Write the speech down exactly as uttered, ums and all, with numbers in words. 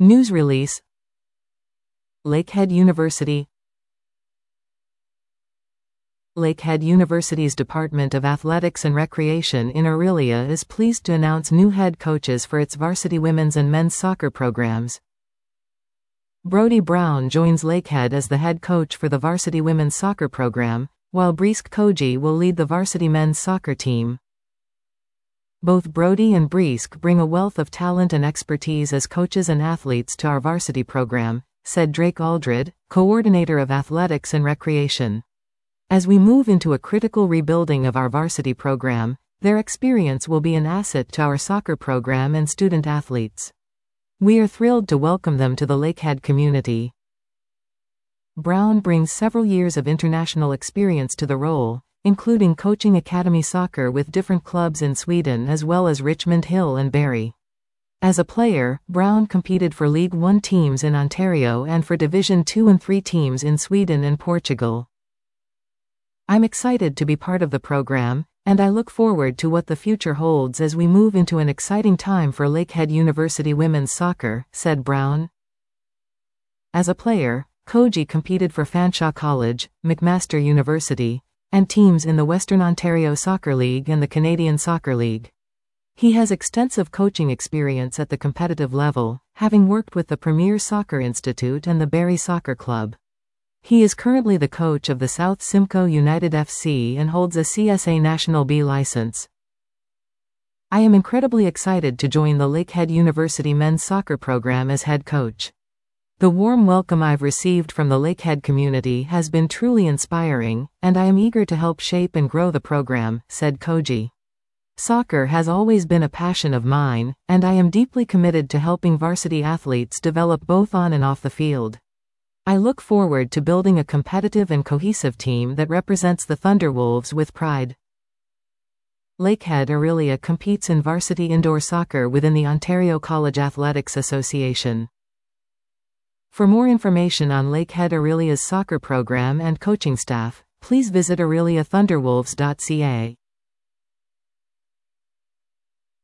News release. Lakehead University. Lakehead University's Department of Athletics and Recreation in Orillia is pleased to announce new head coaches for its varsity women's and men's soccer programs. Brody Brown joins Lakehead as the head coach for the varsity women's soccer program, while Brisk Koji will lead the varsity men's soccer team. Both Brody and Brisk bring a wealth of talent and expertise as coaches and athletes to our varsity program, said Drake Aldred, coordinator of athletics and recreation. As we move into a critical rebuilding of our varsity program, their experience will be an asset to our soccer program and student athletes. We are thrilled to welcome them to the Lakehead community. Brown brings several years of international experience to the role, including coaching academy soccer with different clubs in Sweden as well as Richmond Hill and Barrie. As a player, Brown competed for League One teams in Ontario and for Division Two and Three teams in Sweden and Portugal. I'm excited to be part of the program, and I look forward to what the future holds as we move into an exciting time for Lakehead University women's soccer, said Brown. As a player, Koji competed for Fanshawe College, McMaster University, and teams in the Western Ontario Soccer League and the Canadian Soccer League. He has extensive coaching experience at the competitive level, having worked with the Premier Soccer Institute and the Barrie Soccer Club. He is currently the coach of the South Simcoe United F C and holds a C S A National B license. I am incredibly excited to join the Lakehead University men's soccer program as head coach. The warm welcome I've received from the Lakehead community has been truly inspiring, and I am eager to help shape and grow the program, said Koji. Soccer has always been a passion of mine, and I am deeply committed to helping varsity athletes develop both on and off the field. I look forward to building a competitive and cohesive team that represents the Thunderwolves with pride. Lakehead Orillia competes in varsity indoor soccer within the Ontario College Athletics Association. For more information on Lakehead Orillia's soccer program and coaching staff, please visit orillia thunderwolves dot c a.